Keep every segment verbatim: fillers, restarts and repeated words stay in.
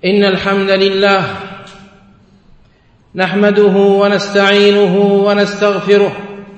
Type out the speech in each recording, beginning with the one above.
إن الحمد لله نحمده ونستعينه ونستغفره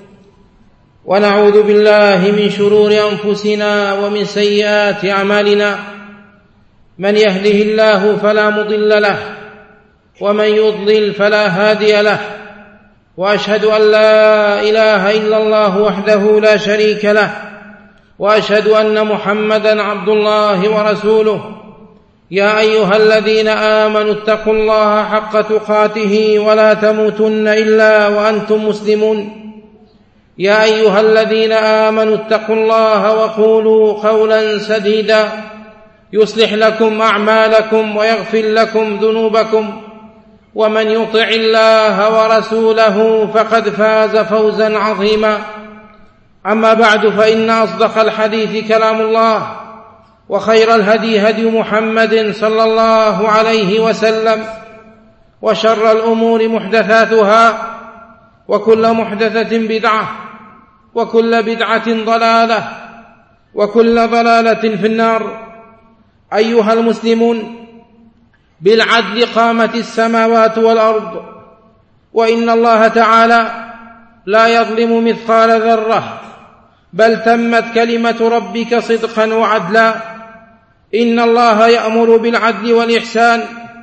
ونعوذ بالله من شرور أنفسنا ومن سيئات أعمالنا. من يهده الله فلا مضل له ومن يضلل فلا هادي له، وأشهد أن لا إله إلا الله وحده لا شريك له، وأشهد أن محمدًا عبد الله ورسوله. يا أيها الذين آمنوا اتقوا الله حق تقاته ولا تموتن إلا وأنتم مسلمون. يا أيها الذين آمنوا اتقوا الله وقولوا قولا سديدا يصلح لكم أعمالكم ويغفر لكم ذنوبكم، ومن يطع الله ورسوله فقد فاز فوزا عظيما. أما بعد، فإن أصدق الحديث كلام الله، وخير الهدي هدي محمد صلى الله عليه وسلم، وشر الأمور محدثاتها، وكل محدثة بدعة، وكل بدعة ضلالة، وكل ضلالة في النار. أيها المسلمون، بالعدل قامت السماوات والأرض، وإن الله تعالى لا يظلم مثقال ذرة، بل تمت كلمة ربك صدقا وعدلا. إن الله يأمر بالعدل والإحسان،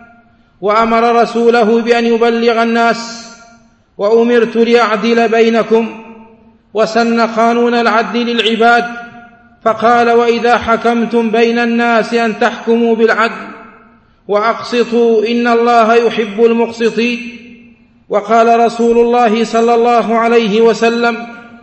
وأمر رسوله بأن يبلغ الناس، وأمرت لأعدل بينكم، وسن قانون العدل للعباد، فقال: وإذا حكمتم بين الناس أن تحكموا بالعدل وأقسطوا إن الله يحب المقسطين. وقال رسول الله صلى الله عليه وسلم: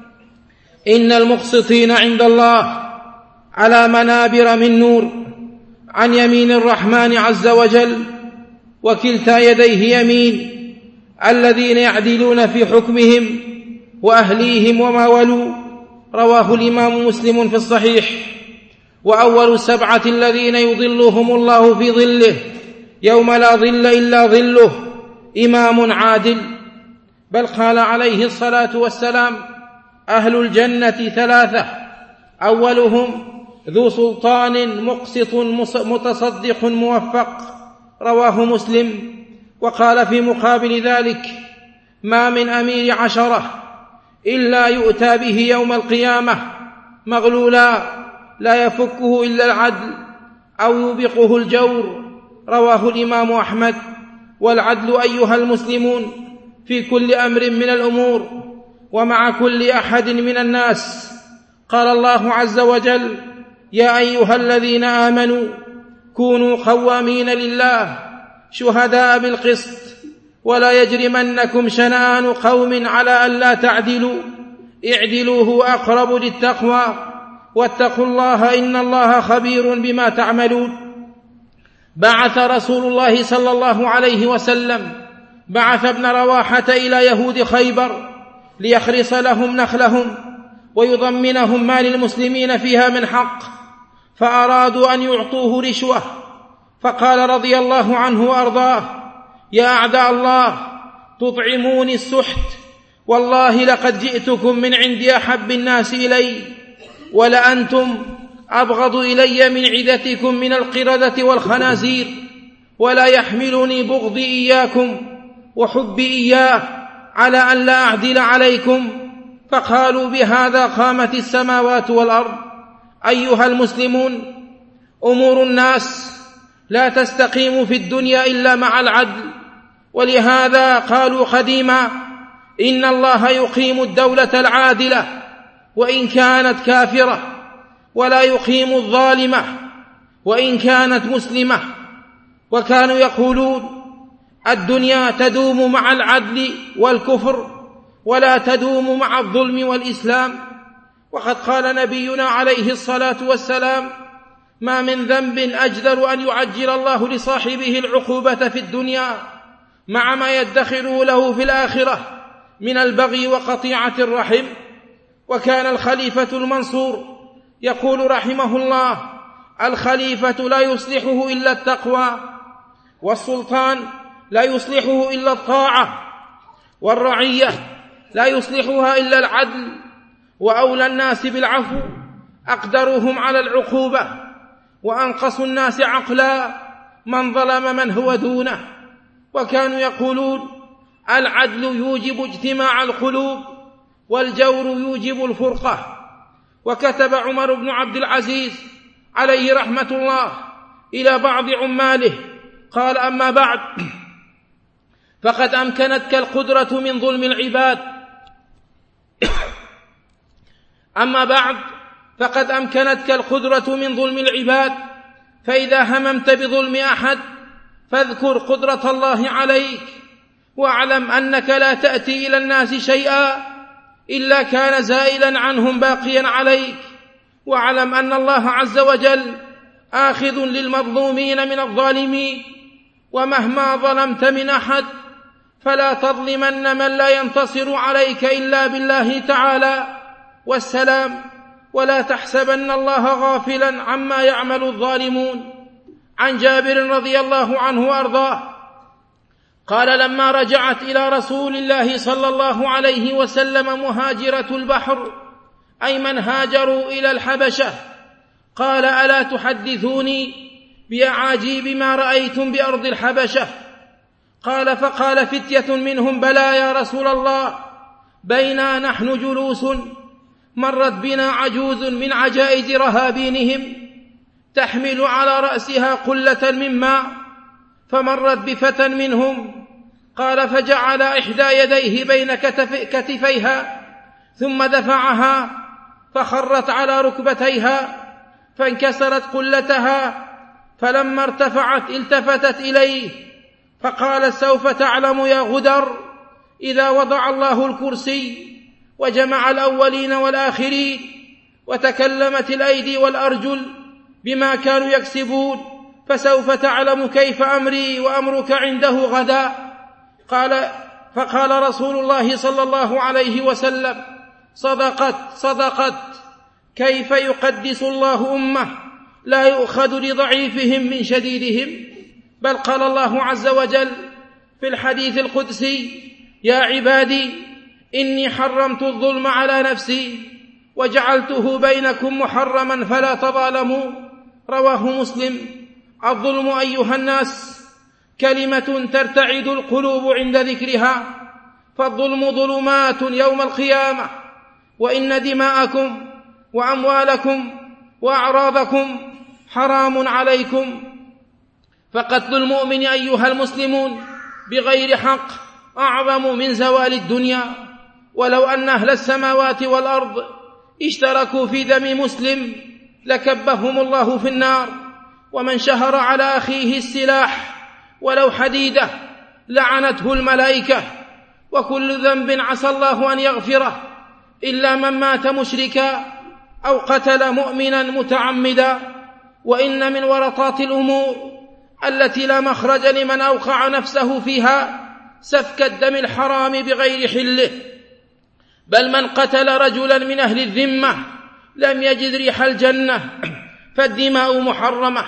إن المقسطين عند الله على منابر من نور عن يمين الرحمن عز وجل، وكلتا يديه يمين، الذين يعدلون في حكمهم وأهليهم وما ولوا. رواه الإمام مسلم في الصحيح. وأول السبعة الذين يظلهم الله في ظله يوم لا ظل إلا ظله إمام عادل. بل قال عليه الصلاة والسلام: أهل الجنة ثلاثة: أولهم ذو سلطان مقسط متصدق موفق. رواه مسلم. وقال في مقابل ذلك: ما من أمير عشرة إلا يؤتى به يوم القيامة مغلولا لا يفكه إلا العدل أو يوبقه الجور. رواه الإمام أحمد. والعدل أيها المسلمون في كل أمر من الأمور ومع كل أحد من الناس. قال الله عز وجل: يا أيها الذين آمنوا كونوا قوامين لله شهداء بالقسط، ولا يجرمنكم شنآن قوم على ألا تعدلوا اعدلوا هو أقرب للتقوى واتقوا الله إن الله خبير بما تعملون. بعث رسول الله صلى الله عليه وسلم بعث ابن رواحة إلى يهود خيبر ليخرص لهم نخلهم ويضمنهم ما للمسلمين فيها من حق، فأرادوا أن يعطوه رشوة، فقال رضي الله عنه وأرضاه: يا أعداء الله، تطعموني السحت، والله لقد جئتكم من عند أحب الناس إلي، ولأنتم أبغض إلي من عدتكم من القردة والخنازير، ولا يحملني بغضي إياكم وحبي إياه على أن لا أعدل عليكم. فقالوا: بهذا قامت السماوات والأرض. أيها المسلمون، أمور الناس لا تستقيم في الدنيا إلا مع العدل، ولهذا قالوا قديما: إن الله يقيم الدولة العادلة وإن كانت كافرة، ولا يقيم الظالمة وإن كانت مسلمة. وكانوا يقولون: الدنيا تدوم مع العدل والكفر، ولا تدوم مع الظلم والإسلام. وقد قال نبينا عليه الصلاة والسلام: ما من ذنب أجدر أن يعجل الله لصاحبه العقوبة في الدنيا مع ما يدخره له في الآخرة من البغي وقطيعة الرحم. وكان الخليفة المنصور يقول رحمه الله: الخليفة لا يصلحه إلا التقوى، والسلطان لا يصلحه إلا الطاعة، والرعية لا يصلحها إلا العدل، وأولى الناس بالعفو أقدرهم على العقوبة، وأنقص الناس عقلا من ظلم من هو دونه. وكانوا يقولون العدل يوجب اجتماع القلوب والجور يوجب الفرقة. وكتب عمر بن عبد العزيز عليه رحمة الله إلى بعض عماله قال: أما بعد، فقد أمكنتك القدرة من ظلم العباد أما بعد فقد أمكنتك القدرة من ظلم العباد، فإذا هممت بظلم أحد فاذكر قدرة الله عليك، واعلم أنك لا تأتي إلى الناس شيئا إلا كان زائلا عنهم باقيا عليك، واعلم أن الله عز وجل آخذ للمظلومين من الظالمين، ومهما ظلمت من أحد فلا تظلمن من لا ينتصر عليك إلا بالله تعالى والسلام، ولا تحسبن الله غافلا عما يعمل الظالمون. عن جابر رضي الله عنه وأرضاه قال: لما رجعت إلى رسول الله صلى الله عليه وسلم مهاجرة البحر، أي من هاجروا إلى الحبشة، قال: ألا تحدثوني بأعاجيب ما رأيتم بأرض الحبشة؟ قال: فقال فتية منهم: بلى يا رسول الله، بينا نحن جلوس مرت بنا عجوز من عجائز رهابينهم تحمل على رأسها قلة من ماء، فمرت بفتى منهم، قال: فجعل إحدى يديه بين كتف كتفيها ثم دفعها فخرت على ركبتيها فانكسرت قلتها، فلما ارتفعت التفتت إليه فقال: سوف تعلم يا غدر إذا وضع الله الكرسي وجمع الأولين والآخرين وتكلمت الأيدي والأرجل بما كانوا يكسبون، فسوف تعلم كيف أمري وأمرك عنده غدا. قال فقال رسول الله صلى الله عليه وسلم: صدقت صدقت، كيف يقدس الله أمة لا يؤخذ لضعيفهم من شديدهم؟ بل قال الله عز وجل في الحديث القدسي: يا عبادي إني حرمت الظلم على نفسي وجعلته بينكم محرما فلا تظالموا. رواه مسلم. الظلم أيها الناس كلمة ترتعد القلوب عند ذكرها، فالظلم ظلمات يوم القيامة، وإن دماءكم وأموالكم وأعراضكم حرام عليكم. فقتل المؤمن أيها المسلمون بغير حق أعظم من زوال الدنيا، ولو أن أهل السماوات والأرض اشتركوا في دم مسلم لكبهم الله في النار. ومن شهر على أخيه السلاح ولو حديدة لعنته الملائكة. وكل ذنب عسى الله أن يغفره إلا من مات مشركا أو قتل مؤمنا متعمدا. وإن من ورطات الأمور التي لا مخرج لمن أوقع نفسه فيها سفك الدم الحرام بغير حله، بل من قتل رجلا من أهل الذمة لم يجد ريح الجنة، فالدماء محرمة.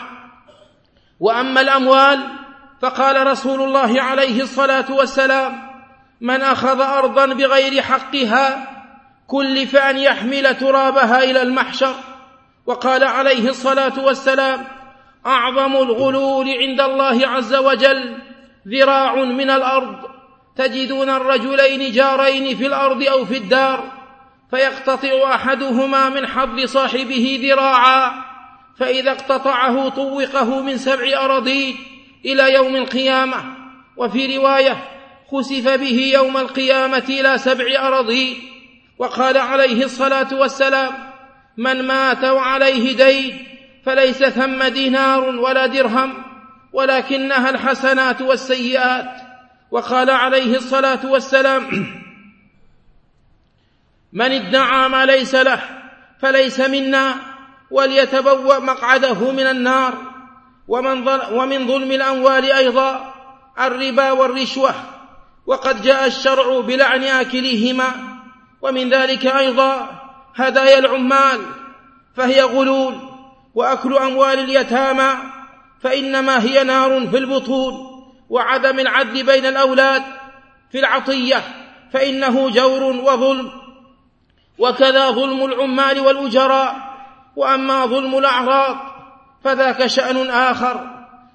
وأما الأموال فقال رسول الله عليه الصلاة والسلام: من أخذ أرضا بغير حقها كلف أن يحمل ترابها إلى المحشر. وقال عليه الصلاة والسلام: أعظم الغلول عند الله عز وجل ذراع من الأرض، تجدون الرجلين جارين في الأرض أو في الدار، فيقتطع أحدهما من حظ صاحبه ذراعا، فإذا اقتطعه طوقه من سبع أراضين إلى يوم القيامة. وفي رواية: خسف به يوم القيامة إلى سبع أراضين. وقال عليه الصلاة والسلام: من مات وعليه دين فليس ثم دينار ولا درهم ولكنها الحسنات والسيئات. وقال عليه الصلاة والسلام: من ادعى ما ليس له فليس منا وليتبوأ مقعده من النار. ومن, ومن ظلم الأموال أيضا الربا والرشوة، وقد جاء الشرع بلعن آكليهما. ومن ذلك أيضا هدايا العمال، فهي غلول. وأكل أموال اليتامى فإنما هي نار في البطون. وعدم العدل بين الأولاد في العطية فإنه جور وظلم، وكذا ظلم العمال والأجراء. وأما ظلم الأعراض فذاك شأن آخر،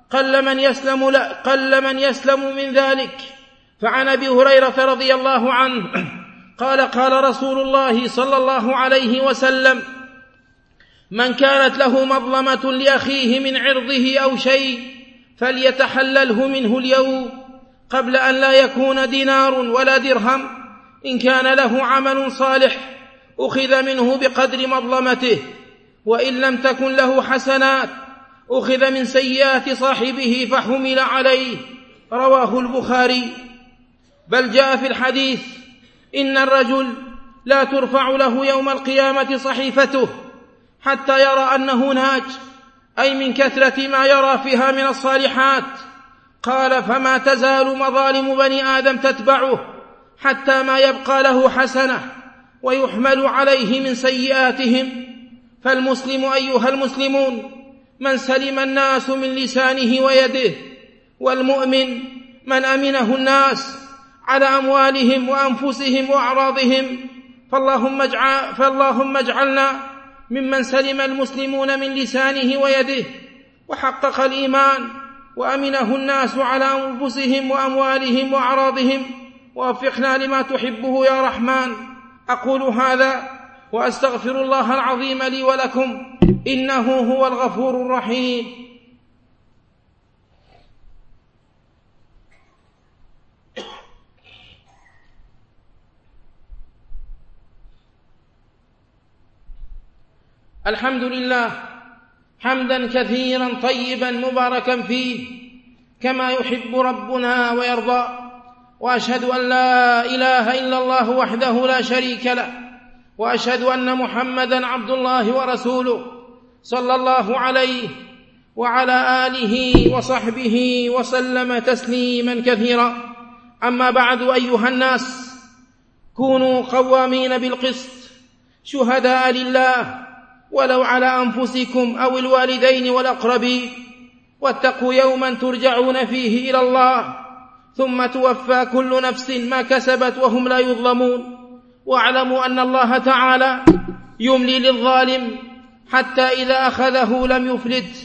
قل من يسلم, لا قل من يسلم من ذلك. فعن أبي هريرة رضي الله عنه قال قال رسول الله صلى الله عليه وسلم: من كانت له مظلمة لأخيه من عرضه أو شيء فليتحلله منه اليوم قبل أن لا يكون دينار ولا درهم. إن كان له عمل صالح أخذ منه بقدر مظلمته، وإن لم تكن له حسنات أخذ من سيئات صاحبه فحمل عليه. رواه البخاري. بل جاء في الحديث: إن الرجل لا ترفع له يوم القيامة صحيفته حتى يرى أنه ناج، أي من كثرة ما يرى فيها من الصالحات. قال: فما تزال مظالم بني آدم تتبعه حتى ما يبقى له حسنة ويحمل عليه من سيئاتهم. فالمسلم أيها المسلمون من سلم الناس من لسانه ويده، والمؤمن من أمنه الناس على أموالهم وأنفسهم وأعراضهم. فاللهم, اجعل فاللهم اجعلنا ممن سلم المسلمون من لسانه ويده وحقق الإيمان وأمنه الناس على أنفسهم وأموالهم وأعراضهم، ووفقنا لما تحبه يا رحمن. أقول هذا وأستغفر الله العظيم لي ولكم، إنه هو الغفور الرحيم. الحمد لله حمدا كثيرا طيبا مباركا فيه كما يحب ربنا ويرضى، وأشهد أن لا إله إلا الله وحده لا شريك له، وأشهد أن محمدا عبد الله ورسوله صلى الله عليه وعلى آله وصحبه وسلم تسليما كثيرا. أما بعد، أيها الناس، كونوا قوامين بالقسط شهداء لله ولو على أنفسكم أو الوالدين والأقربين، واتقوا يوما ترجعون فيه إلى الله ثم توفى كل نفس ما كسبت وهم لا يظلمون. واعلموا أن الله تعالى يملي للظالم حتى إذا أخذه لم يفلت،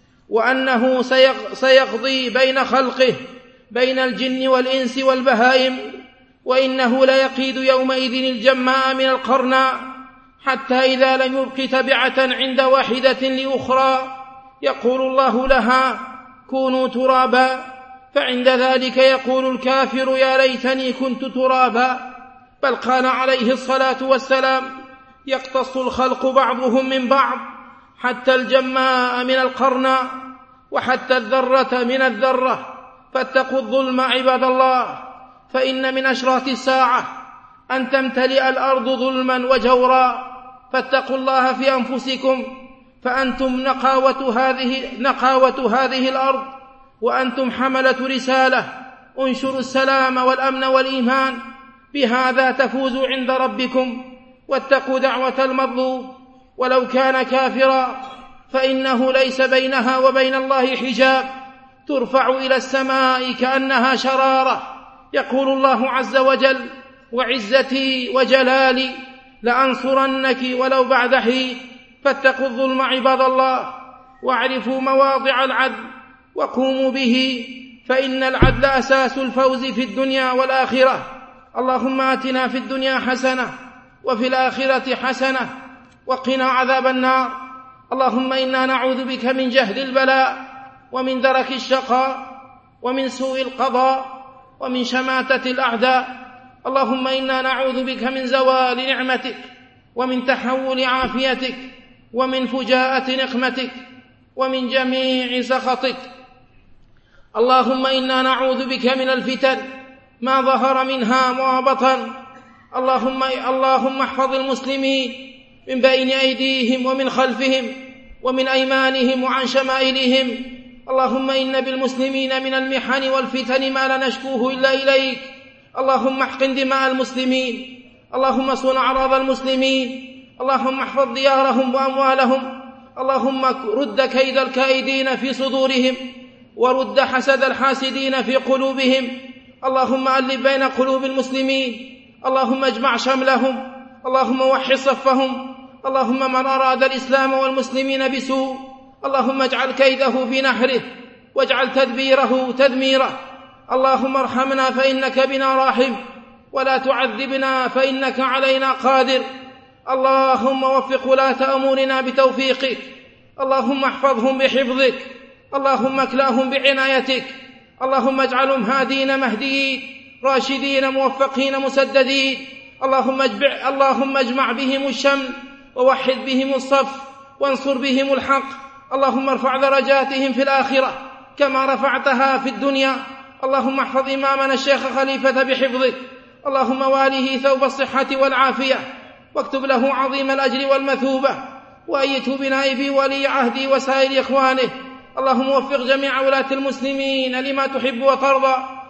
وأنه سيقضي بين خلقه بين الجن والإنس والبهائم، وإنه ليقيد يومئذ الجماء من القرناء حتى إذا لم يبق تبعة عند واحدة لأخرى يقول الله لها: كونوا ترابا. فعند ذلك يقول الكافر: يا ليتني كنت ترابا. بل قال عليه الصلاة والسلام: يقتص الخلق بعضهم من بعض حتى الجماء من القرناء وحتى الذرة من الذرة. فاتقوا الظلم عباد الله، فإن من أشراط الساعة أن تمتلئ الأرض ظلما وجورا. فاتقوا الله في أنفسكم، فأنتم نقاوة هذه, نقاوة هذه الأرض، وأنتم حملة رسالة. انشروا السلام والأمن والإيمان، بهذا تفوزوا عند ربكم. واتقوا دعوة المظلوم ولو كان كافرا، فإنه ليس بينها وبين الله حجاب، ترفع إلى السماء كأنها شرارة. يقول الله عز وجل: وعزتي وجلالي لأنصرنك ولو بعد حين. فاتقوا الظلم عباد الله، واعرفوا مواضع العدل وقوموا به، فإن العدل أساس الفوز في الدنيا والآخرة. اللهم آتنا في الدنيا حسنة وفي الآخرة حسنة وقنا عذاب النار. اللهم إنا نعوذ بك من جهد البلاء ومن درك الشقاء ومن سوء القضاء ومن شماتة الأعداء. اللهم إنا نعوذ بك من زوال نعمتك ومن تحول عافيتك ومن فجاءة نقمتك ومن جميع سخطك. اللهم إنا نعوذ بك من الفتن ما ظهر منها وما بطن. اللهم, اللهم احفظ المسلمين من بين أيديهم ومن خلفهم ومن أيمانهم وعن شمائلهم. اللهم إن بالمسلمين من المحن والفتن ما لا نشكوه إلا إليك. اللهم احقن دماء المسلمين، اللهم صن أعراض المسلمين، اللهم احفظ ديارهم وأموالهم. اللهم رد كيد الكائدين في صدورهم ورد حسد الحاسدين في قلوبهم. اللهم ألف بين قلوب المسلمين، اللهم اجمع شملهم، اللهم وحد صفهم. اللهم من أراد الإسلام والمسلمين بسوء اللهم اجعل كيده في نحره، واجعل تدبيره تدميره. اللهم ارحمنا فإنك بنا راحم، ولا تعذبنا فإنك علينا قادر. اللهم وفق ولاة أمورنا بتوفيقك، اللهم احفظهم بحفظك، اللهم اكلاهم بعنايتك، اللهم اجعلهم هادين مهديين راشدين موفقين مسددين. اللهم اجمع, اللهم اجمع بهم الشمل، ووحد بهم الصف، وانصر بهم الحق. اللهم ارفع درجاتهم في الآخرة كما رفعتها في الدنيا. اللهم احفظ إمامنا الشيخ خليفة بحفظك، اللهم واله ثوب الصحة والعافية، واكتب له عظيم الأجر والمثوبة، وأيته بنائب ولي عهده وسائر إخوانه. اللهم وفق جميع ولاة المسلمين لما تحب وترضى.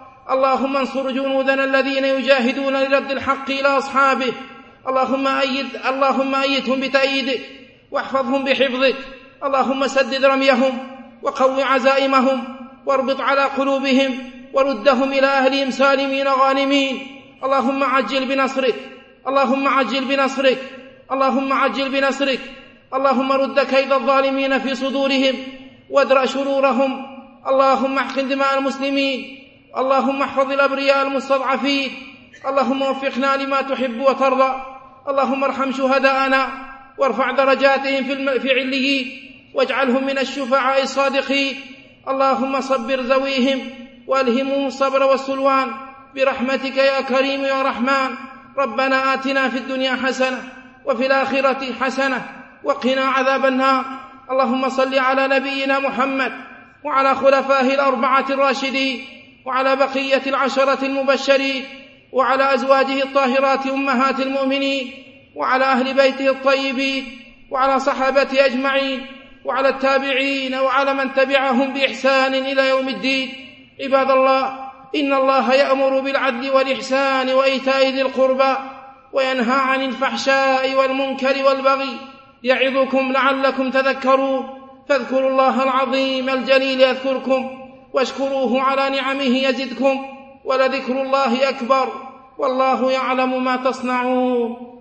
اللهم انصر جنودنا الذين يجاهدون لرد الحق إلى أصحابه. اللهم أيد اللهم أيدهم بتأييدك، واحفظهم بحفظك. اللهم سدد رميهم، وقو عزائمهم، واربط على قلوبهم، وردهم إلى أهلهم سالمين غانمين. اللهم عجل بنصرك، اللهم عجل بنصرك، اللهم عجل بنصرك. اللهم رد كيد الظالمين في صدورهم، وادرأ شرورهم. اللهم احقن دماء المسلمين، اللهم احفظ الأبرياء المستضعفين. اللهم وفقنا لما تحب وترضى. اللهم ارحم شهداءنا، وارفع درجاتهم في عليين، واجعلهم من الشفعاء الصادقين. اللهم صبر ذويهم، والهمهم الصبر والسلوان برحمتك يا كريم يا رحمن. ربنا آتنا في الدنيا حسنة، وفي الآخرة حسنة، وقنا عذاب النار. اللهم صل على نبينا محمد، وعلى خلفائه الأربعة الراشدين، وعلى بقية العشرة المبشرين، وعلى أزواجه الطاهرات أمهات المؤمنين، وعلى أهل بيته الطيبين، وعلى صحابته أجمعين، وعلى التابعين، وعلى من تبعهم بإحسان إلى يوم الدين. عباد الله، إن الله يأمر بالعدل والإحسان وإيتاء ذي القربى، وينهى عن الفحشاء والمنكر والبغي، يعظكم لعلكم تذكرون. فاذكروا الله العظيم الجليل يذكركم، واشكروه على نعمه يزدكم، ولذكر الله أكبر، والله يعلم ما تصنعون.